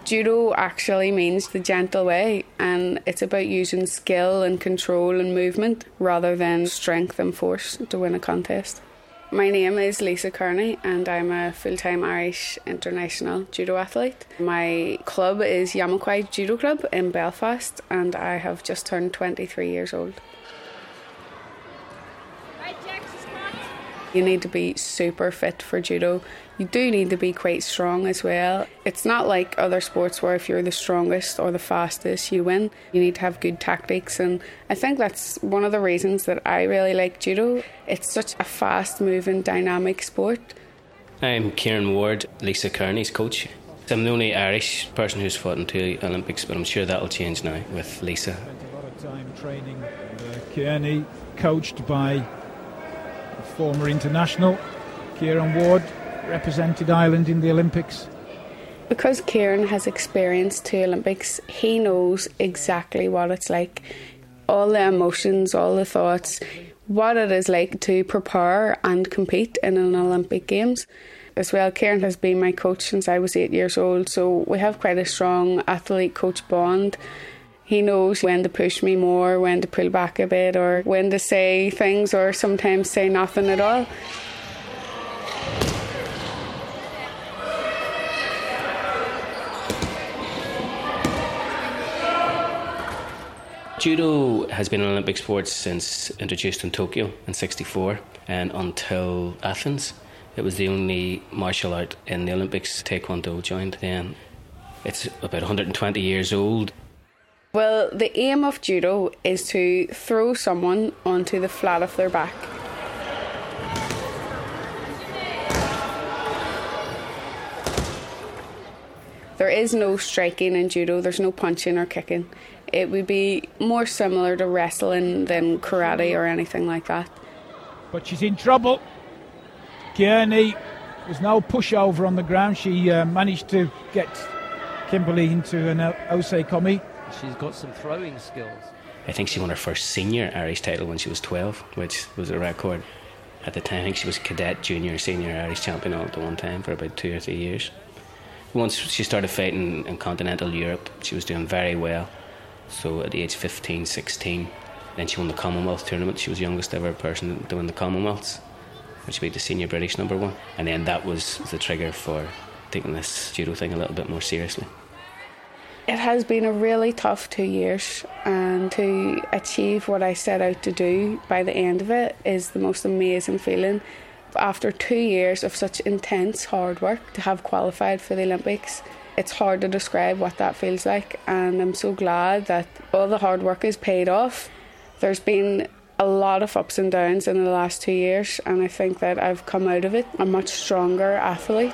Judo actually means the gentle way, and it's about using skill and control and movement rather than strength and force to win a contest. My name is Lisa Kearney and I'm a full-time Irish international judo athlete. My club is Yamakwai Judo Club in Belfast and I have just turned 23 years old. You need to be super fit for judo. You do need to be quite strong as well. It's not like other sports where if you're the strongest or the fastest, you win. You need to have good tactics, and I think that's one of the reasons that I really like judo. It's such a fast-moving, dynamic sport. I'm Kieran Ward, Lisa Kearney's coach. I'm the only Irish person who's fought in 2 Olympics, but I'm sure that'll change now with Lisa. Spent a lot of time training Kearney, coached by former international Kieran Ward, represented Ireland in the Olympics. Because Kieran has experienced 2 Olympics, he knows exactly what it's like. All the emotions, all the thoughts, what it is like to prepare and compete in an Olympic Games. As well, Kieran has been my coach since I was 8 years old, so we have quite a strong athlete-coach bond. He knows when to push me more, when to pull back a bit, or when to say things or sometimes say nothing at all. Judo has been an Olympic sport since introduced in Tokyo in '64 and until Athens. It was the only martial art in the Olympics. Taekwondo joined then. It's about 120 years old. Well, the aim of judo is to throw someone onto the flat of their back. There is no striking in judo, there's no punching or kicking. It would be more similar to wrestling than karate or anything like that. But she's in trouble. Kearney, there's no pushover on the ground. She managed to get Kimberly into an osei-komi. She's got some throwing skills. I think she won her first senior Irish title when she was 12, which was a record. At the time, I think she was cadet, junior, senior Irish champion all at one time for about 2 or 3 years. Once she started fighting in continental Europe, she was doing very well. So at the age 15, 16, then she won the Commonwealth tournament. She was the youngest ever person to win the Commonwealths, which beat the senior British #1. And then that was the trigger for taking this judo thing a little bit more seriously. It has been a really tough 2 years, and to achieve what I set out to do by the end of it is the most amazing feeling. After 2 years of such intense hard work, to have qualified for the Olympics, it's hard to describe what that feels like, and I'm so glad that all the hard work is paid off. There's been a lot of ups and downs in the last 2 years, and I think that I've come out of it a much stronger athlete.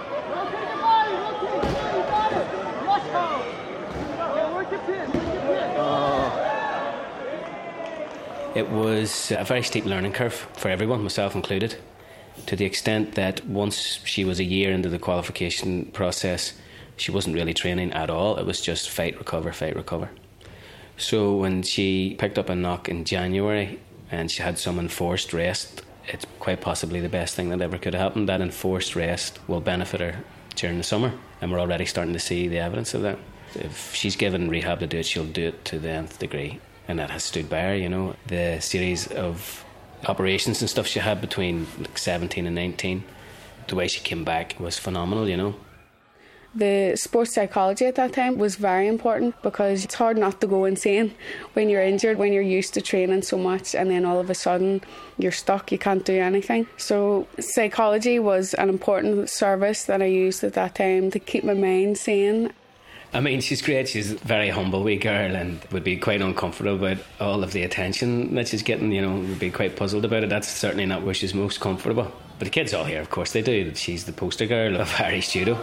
It was a very steep learning curve for everyone, myself included, to the extent that once she was a year into the qualification process, she wasn't really training at all. It was just fight, recover, fight, recover. So when she picked up a knock in January and she had some enforced rest, it's quite possibly the best thing that ever could have happened. That enforced rest will benefit her during the summer, and we're already starting to see the evidence of that. If she's given rehab to do it, she'll do it to the nth degree, and that has stood by her, you know. The series of operations and stuff she had between 17 and 19, the way she came back was phenomenal, you know. The sports psychology at that time was very important, because it's hard not to go insane when you're injured, when you're used to training so much and then all of a sudden you're stuck, you can't do anything. So psychology was an important service that I used at that time to keep my mind sane. I mean, she's great. She's a very humble wee girl and would be quite uncomfortable about all of the attention that she's getting, you know, would be quite puzzled about it. That's certainly not where she's most comfortable. But the kids all here, of course, they do. She's the poster girl of Irish judo.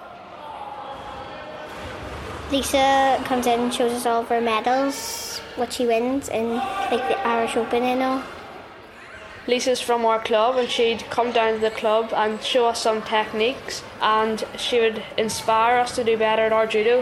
Lisa comes in and shows us all of her medals, what she wins in like the Irish Open and all. Lisa's from our club, and she'd come down to the club and show us some techniques, and she would inspire us to do better at our judo.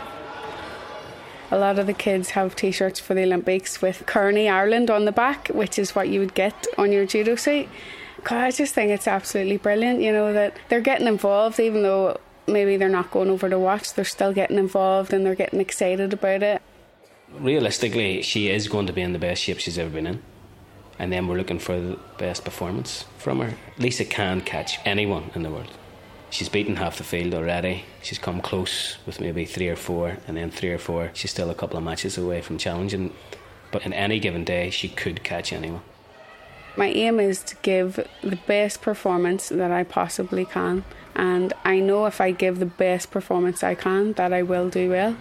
A lot of the kids have t-shirts for the Olympics with Kearney Ireland on the back, which is what you would get on your judo suit. God, I just think it's absolutely brilliant, you know, that they're getting involved, even though maybe they're not going over to watch, they're still getting involved and they're getting excited about it. Realistically, she is going to be in the best shape she's ever been in. And then we're looking for the best performance from her. Lisa can catch anyone in the world. She's beaten half the field already. She's come close with maybe 3 or 4, and then 3 or 4. She's still a couple of matches away from challenging. But in any given day, she could catch anyone. My aim is to give the best performance that I possibly can. And I know if I give the best performance I can, that I will do well.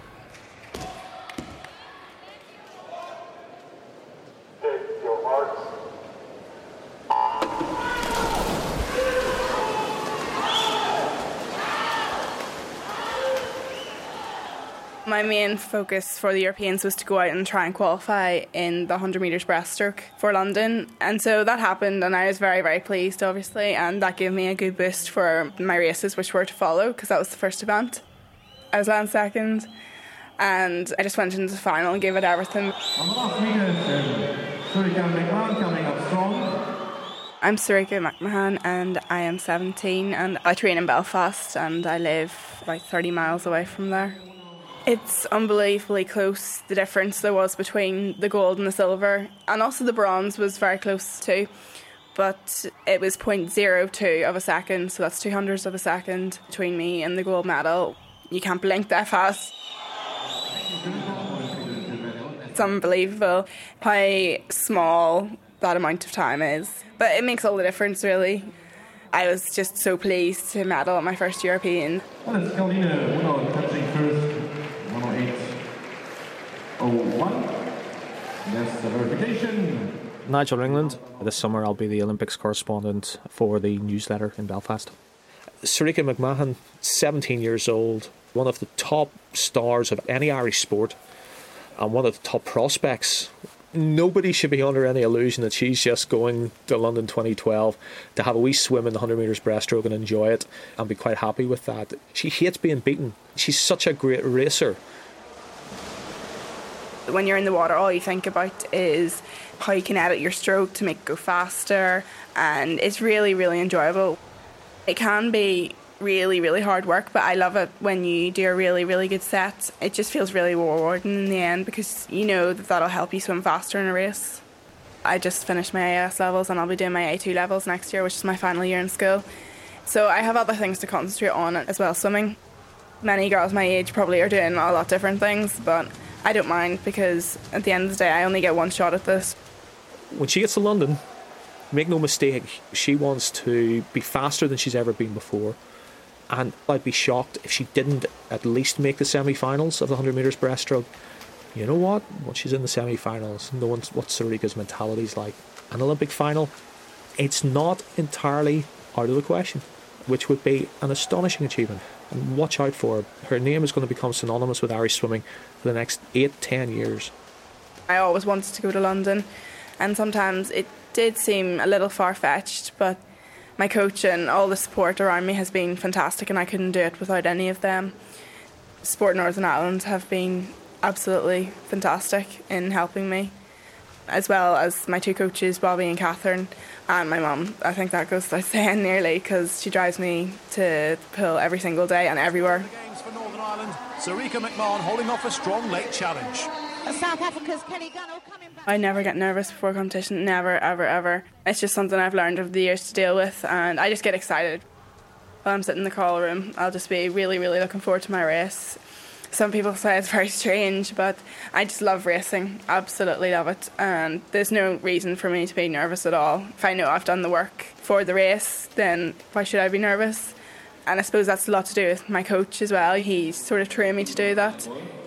My main focus for the Europeans was to go out and try and qualify in the 100 metres breaststroke for London, and so that happened and I was very, very pleased, obviously, and that gave me a good boost for my races which were to follow, because that was the first event. I was land second and I just went into the final and gave it everything. On the last meters, Sarika McMahon coming up strong. I'm Sarika McMahon and I am 17 and I train in Belfast and I live about 30 miles away from there. It's unbelievably close, the difference there was between the gold and the silver, and also the bronze was very close too, but it was 0.02 of a second, so that's 200ths of a second between me and the gold medal. You can't blink that fast. It's unbelievable how small that amount of time is, but it makes all the difference really. I was just so pleased to medal at my first European. Well, it's Kalina catching first. 108.01. Yes, the verification. Nigel Ringland. This summer I'll be the Olympics correspondent for the newsletter in Belfast. Sarika McMahon, 17 years old, one of the top stars of any Irish sport and one of the top prospects. Nobody should be under any illusion that she's just going to London 2012 to have a wee swim in the 100 metres breaststroke and enjoy it and be quite happy with that. She hates being beaten. She's such a great racer. When you're in the water, all you think about is how you can edit your stroke to make it go faster, and it's really, really enjoyable. It can be really, really hard work, but I love it when you do a really, really good set. It just feels really rewarding in the end because you know that that'll help you swim faster in a race. I just finished my AS levels and I'll be doing my A2 levels next year, which is my final year in school. So I have other things to concentrate on as well, swimming. Many girls my age probably are doing a lot of different things, but I don't mind because at the end of the day I only get one shot at this. When she gets to London, make no mistake, she wants to be faster than she's ever been before, and I'd be shocked if she didn't at least make the semi-finals of the 100 metres breaststroke. You know what? Once she's in the semi-finals, knowing what Sarika's mentality is like, an Olympic final, it's not entirely out of the question, which would be an astonishing achievement. And watch out for her. Her name is going to become synonymous with Irish swimming for the next 8-10 years. I always wanted to go to London, and sometimes it did seem a little far-fetched, but my coach and all the support around me has been fantastic, and I couldn't do it without any of them. Sport Northern Ireland have been absolutely fantastic in helping me, as well as my two coaches, Bobby and Catherine, and my mum. I think that goes without saying nearly, because she drives me to the pool every single day and everywhere. Games for Northern Ireland, Sarika McMahon holding off a strong late challenge. South Africa's Kelly Gunno coming back. I never get nervous before competition, never, ever, ever. It's just something I've learned over the years to deal with, and I just get excited. While I'm sitting in the call room, I'll just be really, really looking forward to my race. Some people say it's very strange, but I just love racing, absolutely love it, and there's no reason for me to be nervous at all. If I know I've done the work for the race, then why should I be nervous? And I suppose that's a lot to do with my coach as well. He sort of trained me to do that.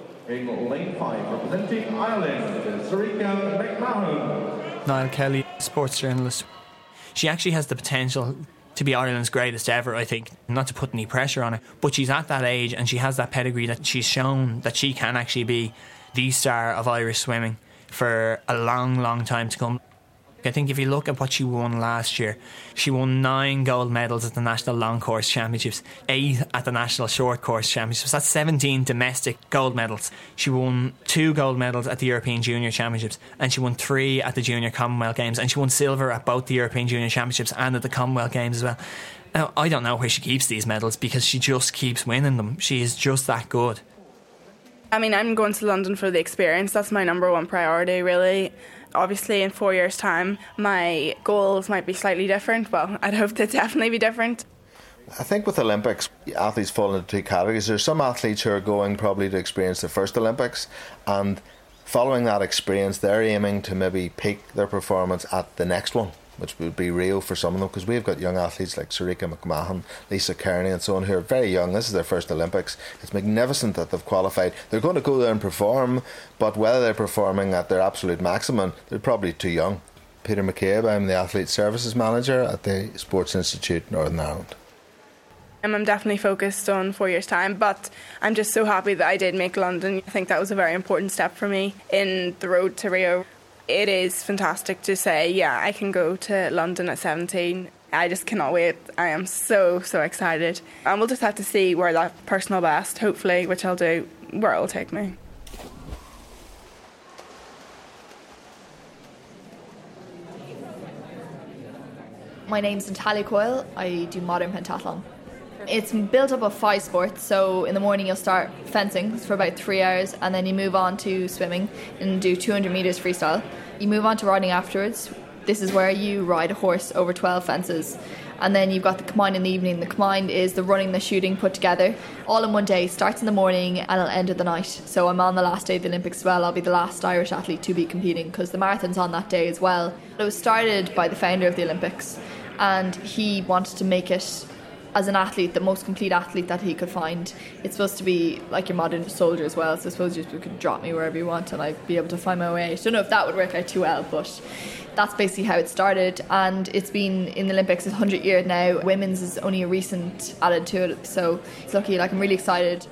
In lane 5, representing Ireland, Sarika McMahon. Niall Kelly, sports journalist. She actually has the potential to be Ireland's greatest ever, I think. Not to put any pressure on her, but she's at that age and she has that pedigree that she's shown that she can actually be the star of Irish swimming for a long, long time to come. I think if you look at what she won last year, she won 9 gold medals at the National Long Course Championships, 8 at the National Short Course Championships. That's 17 domestic gold medals. She won 2 gold medals at the European Junior Championships, and she won 3 at the Junior Commonwealth Games, and she won silver at both the European Junior Championships and at the Commonwealth Games as well. Now, I don't know where she keeps these medals because she just keeps winning them. She is just that good. I mean, I'm going to London for the experience. That's my number one priority, really. Obviously, in 4 years' time, my goals might be slightly different. Well, I'd hope to definitely be different. I think with Olympics, athletes fall into two categories. There's some athletes who are going probably to experience the first Olympics, and following that experience, they're aiming to maybe peak their performance at the next one, which would be Rio for some of them, because we've got young athletes like Sarika McMahon, Lisa Kearney and so on, who are very young. This is their first Olympics. It's magnificent that they've qualified. They're going to go there and perform, but whether they're performing at their absolute maximum, they're probably too young. Peter McCabe, I'm the Athlete Services Manager at the Sports Institute Northern Ireland. I'm definitely focused on 4 years' time, but I'm just so happy that I did make London. I think that was a very important step for me in the road to Rio. It is fantastic to say, yeah, I can go to London at 17. I just cannot wait. I am so excited. And we'll just have to see where that personal best, hopefully, which I'll do, where it will take me. My name's Natalia Coyle. I do modern pentathlon. It's built up of 5 sports, so in the morning you'll start fencing for about 3 hours, and then you move on to swimming and do 200 metres freestyle. You move on to riding afterwards. This is where you ride a horse over 12 fences. And then you've got the combined in the evening. The combined is the running, the shooting put together, all in one day. Starts in the morning and it'll end at the night. So I'm on the last day of the Olympics as well. I'll be the last Irish athlete to be competing because the marathon's on that day as well. It was started by the founder of the Olympics, and he wanted to make it, as an athlete, the most complete athlete that he could find. It's supposed to be like your modern soldier as well, so I suppose you could drop me wherever you want and I'd be able to find my way. I don't know if that would work out too well, but that's basically how it started, and it's been in the Olympics 100 years now. Women's is only a recent added to it, so it's lucky. I'm really excited.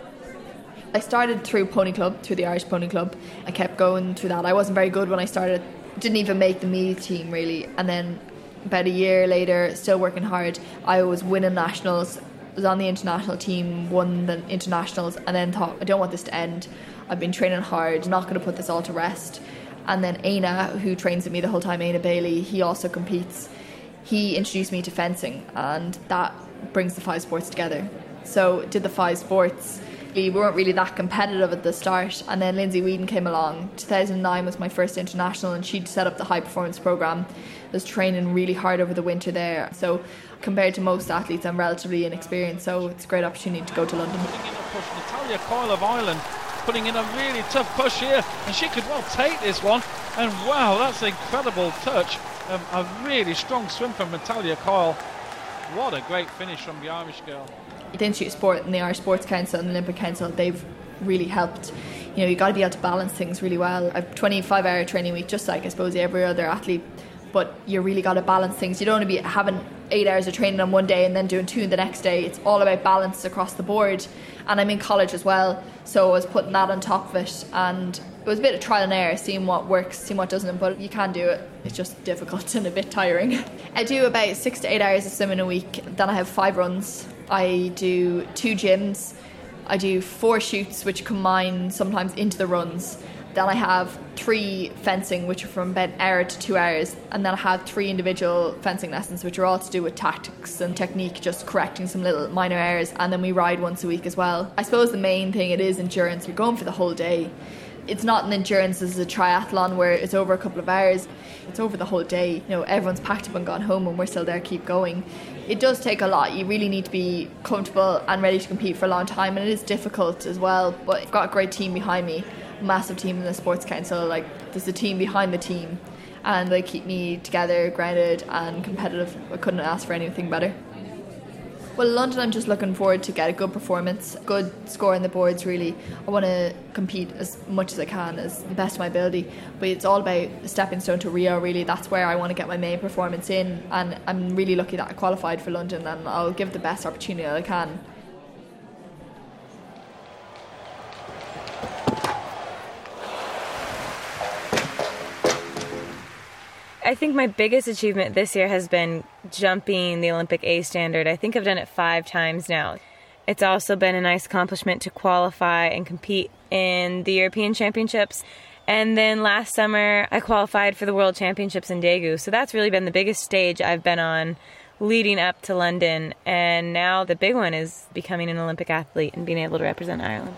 I started through Pony Club, through the Irish Pony Club. I kept going through that. I wasn't very good when I started, didn't even make the Meath team really, and then about a year later, still working hard, I was winning nationals, was on the international team, won the internationals, and then thought, I don't want this to end. I've been training hard, I'm not going to put this all to rest. And then Aina, who trains with me the whole time, Aina Bailey, he also competes. He introduced me to fencing, and that brings the 5 sports together. So did the 5 sports. We weren't really that competitive at the start, and then Lindsay Whedon came along. 2009 was my first international, and she'd set up the high performance programme. I was training really hard over the winter there, so compared to most athletes I'm relatively inexperienced, so it's a great opportunity to go to London. Putting in a push, Natalia Coyle of Ireland putting in a really tough push here, and she could well take this one, and wow, that's an incredible touch. A really strong swim from Natalia Coyle. What a great finish from the Irish girl. The Institute of Sport and the Irish Sports Council and the Olympic Council, they've really helped. You know, you've got to be able to balance things really well. I have a 25-hour training week, just like I suppose every other athlete, but you really got to balance things. You don't want to be having 8 hours of training on one day and then doing 2 the next day. It's all about balance across the board. And I'm in college as well, so I was putting that on top of it, and it was a bit of trial and error, seeing what works, seeing what doesn't, but you can do it. It's just difficult and a bit tiring. I do about 6 to 8 hours of swimming a week, then I have 5 runs. I do 2 gyms, I do 4 shoots, which combine sometimes into the runs. Then I have 3 fencing, which are from about an hour to 2 hours, and then I have 3 individual fencing lessons, which are all to do with tactics and technique, just correcting some little minor errors, and then we ride once a week as well. I suppose the main thing, it is endurance. You're going for the whole day. It's not an endurance as a triathlon where it's over a couple of hours. It's over the whole day. You know, everyone's packed up and gone home and we're still there, keep going. It does take a lot. You really need to be comfortable and ready to compete for a long time, and it is difficult as well, but I've got a great team behind me. Massive team in the Sports Council. Like, there's a team behind the team, and they keep me together, grounded and competitive. I couldn't ask for anything better. Well, London, I'm just looking forward to get a good performance, good score on the boards really. I want to compete as much as I can, as the best of my ability, but it's all about a stepping stone to Rio really. That's where I want to get my main performance in, and I'm really lucky that I qualified for London, and I'll give the best opportunity I can. I think my biggest achievement this year has been jumping the Olympic A standard. I think I've done it 5 times now. It's also been a nice accomplishment to qualify and compete in the European Championships. And then last summer, I qualified for the World Championships in Daegu. So that's really been the biggest stage I've been on leading up to London, and now the big one is becoming an Olympic athlete and being able to represent Ireland.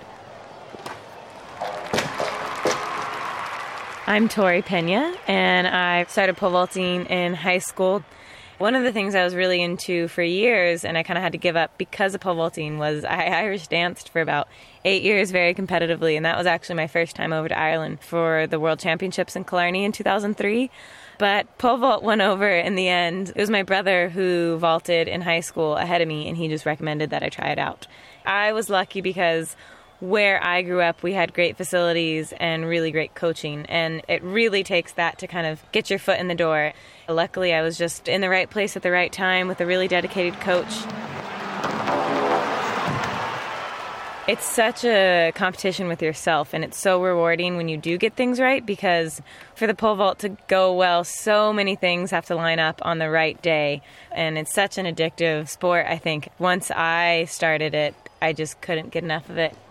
I'm Tori Pena, and I started pole vaulting in high school. One of the things I was really into for years, and I kind of had to give up because of pole vaulting, was I Irish danced for about 8 years very competitively, and that was actually my first time over to Ireland for the World Championships in Killarney in 2003. But pole vault won over in the end. It was my brother who vaulted in high school ahead of me, and he just recommended that I try it out. I was lucky because where I grew up, we had great facilities and really great coaching, and it really takes that to kind of get your foot in the door. Luckily, I was just in the right place at the right time with a really dedicated coach. It's such a competition with yourself, and it's so rewarding when you do get things right, because for the pole vault to go well, so many things have to line up on the right day, and it's such an addictive sport. I think once I started it, I just couldn't get enough of it.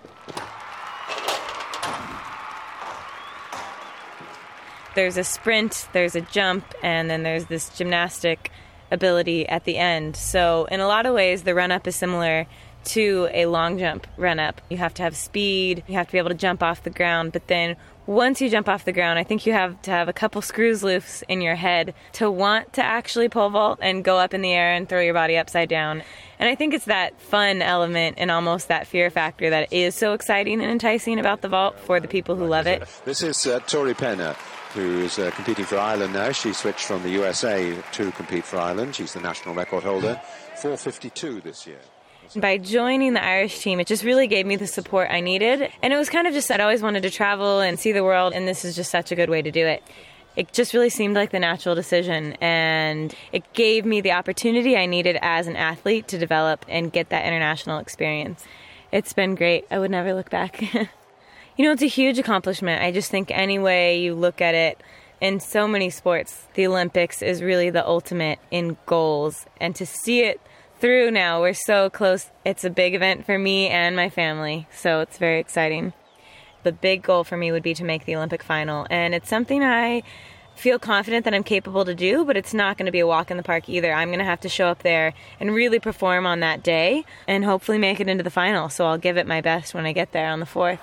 There's a sprint, there's a jump, and then there's this gymnastic ability at the end. So in a lot of ways, the run-up is similar to a long jump run-up. You have to have speed, you have to be able to jump off the ground, but then once you jump off the ground, I think you have to have a couple screws loose in your head to want to actually pole vault and go up in the air and throw your body upside down. And I think it's that fun element and almost that fear factor that is so exciting and enticing about the vault for the people who love it. This is Tori Pena, who is competing for Ireland now. She switched from the USA to compete for Ireland. She's the national record holder, 4:52 this year. By joining the Irish team, it just really gave me the support I needed. And it was kind of just that I always wanted to travel and see the world, and this is just such a good way to do it. It just really seemed like the natural decision, and it gave me the opportunity I needed as an athlete to develop and get that international experience. It's been great. I would never look back. It's a huge accomplishment. I just think any way you look at it, in so many sports, the Olympics is really the ultimate in goals. And to see it through now, we're so close. It's a big event for me and my family, so it's very exciting. The big goal for me would be to make the Olympic final, and it's something I feel confident that I'm capable to do, but it's not going to be a walk in the park either. I'm going to have to show up there and really perform on that day and hopefully make it into the final, so I'll give it my best when I get there on the 4th.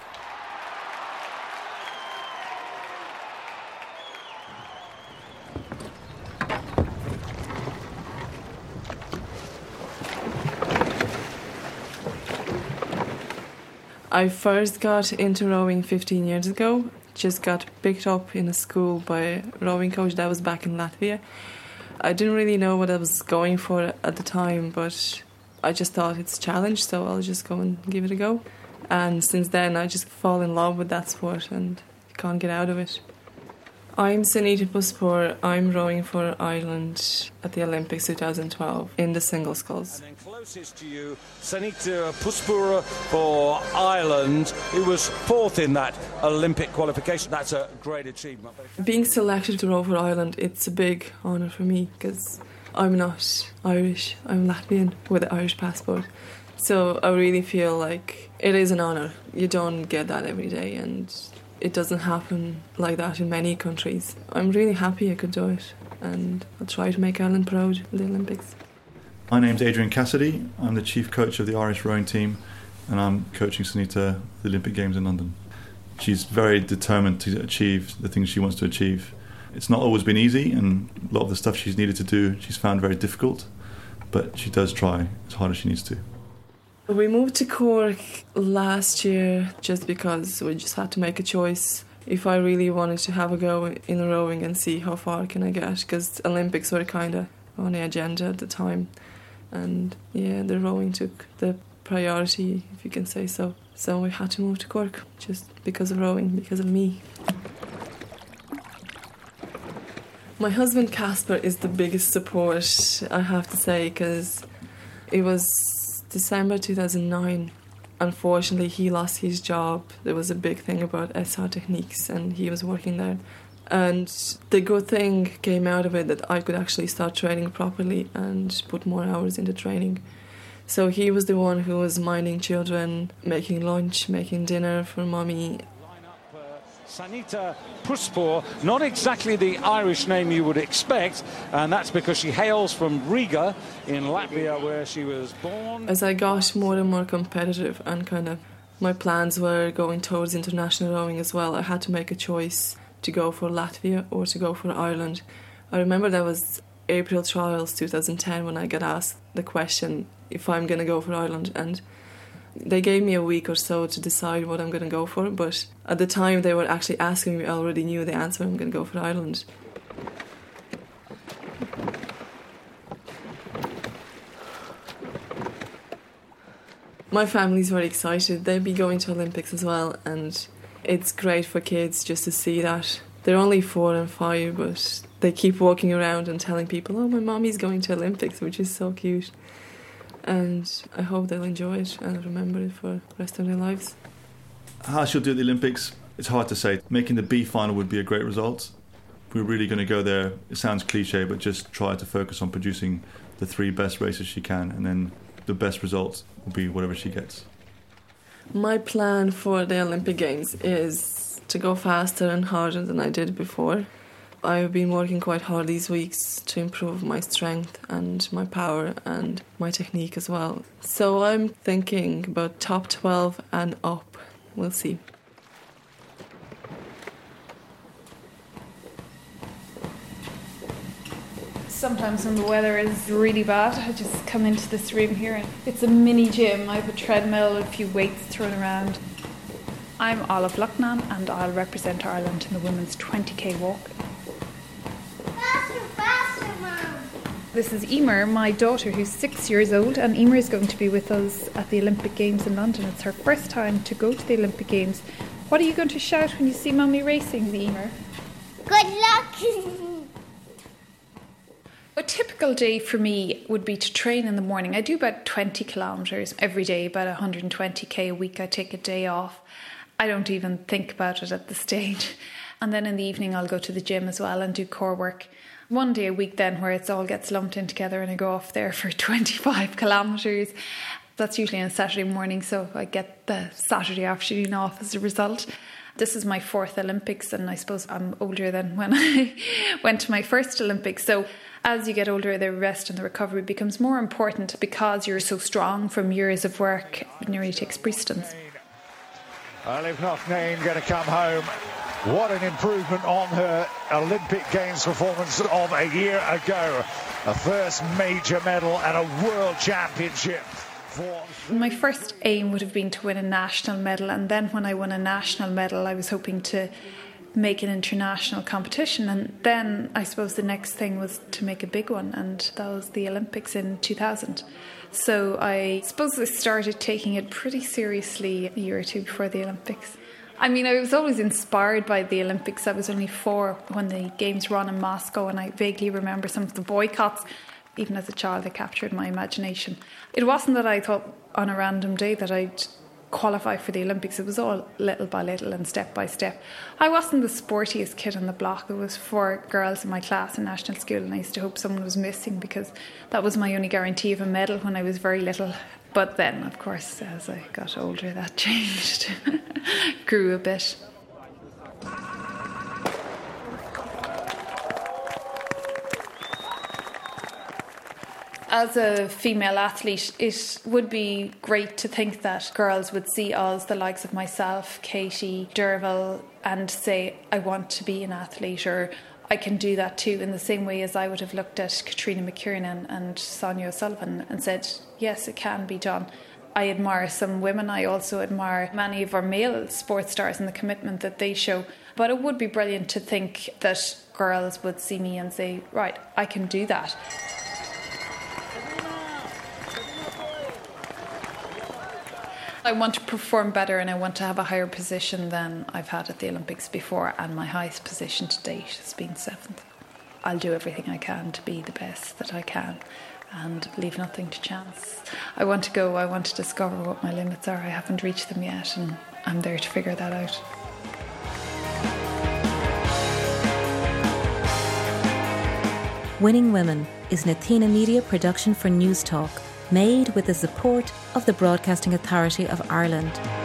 I first got into rowing 15 years ago. Just got picked up in a school by a rowing coach that was back in Latvia. I didn't really know what I was going for at the time, but I just thought it's a challenge, so I'll just go and give it a go. And since then, I just fall in love with that sport and can't get out of it. I'm Sanita Puspur. I'm rowing for Ireland at the Olympics 2012 in the single sculls. And then closest to you, Sanita Puspur for Ireland, who was 4th in that Olympic qualification. That's a great achievement. Being selected to row for Ireland, it's a big honour for me because I'm not Irish. I'm Latvian with an Irish passport. So I really feel like it is an honour. You don't get that every day, and it doesn't happen like that in many countries. I'm really happy I could do it, and I'll try to make Ireland proud in the Olympics. My name's Adrian Cassidy. I'm the chief coach of the Irish rowing team, and I'm coaching Sanita at the Olympic Games in London. She's very determined to achieve the things she wants to achieve. It's not always been easy, and a lot of the stuff she's needed to do she's found very difficult, but she does try as hard as she needs to. We moved to Cork last year just because we just had to make a choice if I really wanted to have a go in rowing and see how far can I get, because Olympics were kind of on the agenda at the time, and yeah, the rowing took the priority, if you can say so. So we had to move to Cork just because of rowing, because of me. My husband Casper is the biggest support, I have to say, because it was December 2009. Unfortunately, he lost his job. There was a big thing about SR Techniques, and he was working there. And the good thing came out of it that I could actually start training properly and put more hours into training. So he was the one who was minding children, making lunch, making dinner for mommy. Sanita Puspur, not exactly the Irish name you would expect, and that's because she hails from Riga in Latvia, where she was born. As I got more and more competitive and kind of my plans were going towards international rowing as well, I had to make a choice to go for Latvia or to go for Ireland. I remember that was April Trials 2010 when I got asked the question if I'm going to go for Ireland, and they gave me a week or so to decide what I'm going to go for, but at the time they were actually asking me, I already knew the answer, I'm going to go for Ireland. My family's very excited. They'll be going to Olympics as well, and it's great for kids just to see that. They're only 4 and 5, but they keep walking around and telling people, oh, my mommy's going to Olympics, which is so cute. And I hope they'll enjoy it and remember it for the rest of their lives. How she'll do at the Olympics, it's hard to say. Making the B final would be a great result. We're really going to go there. It sounds cliche, but just try to focus on producing the 3 best races she can, and then the best result will be whatever she gets. My plan for the Olympic Games is to go faster and harder than I did before. I've been working quite hard these weeks to improve my strength and my power and my technique as well. So I'm thinking about top 12 and up. We'll see. Sometimes when the weather is really bad, I just come into this room here and it's a mini gym. I have a treadmill, a few weights thrown around. I'm Olive Lucknan and I'll represent Ireland in the women's 20k walk. This is Emer, my daughter, who's 6 years old, and Emer is going to be with us at the Olympic Games in London. It's her first time to go to the Olympic Games. What are you going to shout when you see Mummy racing, Emer? Good luck! A typical day for me would be to train in the morning. I do about 20 kilometres every day, about 120k a week. I take a day off. I don't even think about it at the stage. And then in the evening I'll go to the gym as well and do core work. One day a week then where it all gets lumped in together and I go off there for 25 kilometres. That's usually on a Saturday morning, so I get the Saturday afternoon off as a result. This is my 4th Olympics, and I suppose I'm older than when I went to my first Olympics. So as you get older, the rest and the recovery becomes more important because you're so strong from years of work. It nearly takes precedence. Olive Lucknan going to come home. What an improvement on her Olympic Games performance of a year ago. A first major medal and a world championship. My first aim would have been to win a national medal, and then when I won a national medal I was hoping to make an international competition, and then I suppose the next thing was to make a big one, and that was the Olympics in 2000. So I suppose I started taking it pretty seriously a year or two before the Olympics. I mean, I was always inspired by the Olympics. I was only 4 when the games were on in Moscow, and I vaguely remember some of the boycotts. Even as a child, they captured my imagination. It wasn't that I thought on a random day that I'd qualify for the Olympics. It was all little by little and step by step. I wasn't the sportiest kid on the block. There was 4 girls in my class in national school, and I used to hope someone was missing because that was my only guarantee of a medal when I was very little. But then, of course, as I got older, that changed. Grew a bit. As a female athlete, it would be great to think that girls would see us, the likes of myself, Katie, Derval, and say, I want to be an athlete, or I can do that too, in the same way as I would have looked at Katrina McKiernan and Sonia O'Sullivan and said, yes, it can be done. I admire some women. I also admire many of our male sports stars and the commitment that they show. But it would be brilliant to think that girls would see me and say, right, I can do that. I want to perform better, and I want to have a higher position than I've had at the Olympics before, and my highest position to date has been 7th. I'll do everything I can to be the best that I can and leave nothing to chance. I want to go, I want to discover what my limits are. I haven't reached them yet, and I'm there to figure that out. Winning Women is an Athena Media production for News Talk, made with the support of the Broadcasting Authority of Ireland.